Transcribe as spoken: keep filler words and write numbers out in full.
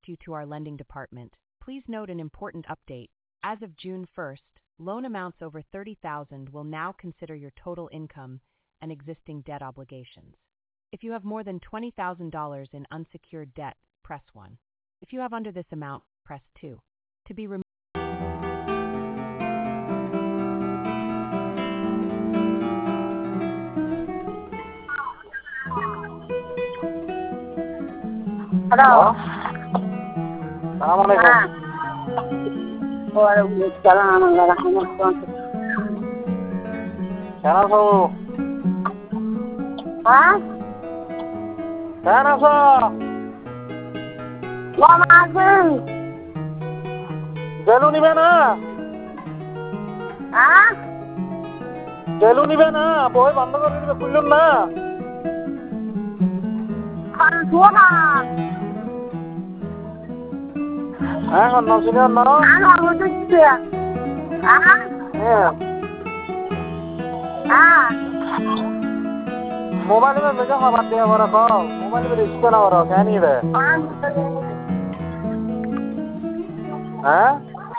you to our lending department. Please note an important update. As of June first, loan amounts over thirty thousand dollars will now consider your total income and existing debt obligations. If you have more than twenty thousand dollars in unsecured debt, press one. If you have under this amount, press two. To be removed. Hello. Assalamualaikum. Ah. Waalaikumsalam warahmatullahi wabarakatuh. Sana so. Ah? Sana so. Wa mazin. Gelu nibe na. Ah? Gelu nibe na. Boy বন্ধ করে দিবে খুলুন না। খান সুমা। হ্যাঁ কোন নাম শুনে না? আনো বুঝছি। আহ? হ্যাঁ। Ah. মোবাইলে মেজা খবর দিয়া বড় কও। মোবাইলে রেজিস্টার না বড় কেন নিবে? Ah. হ্যাঁ?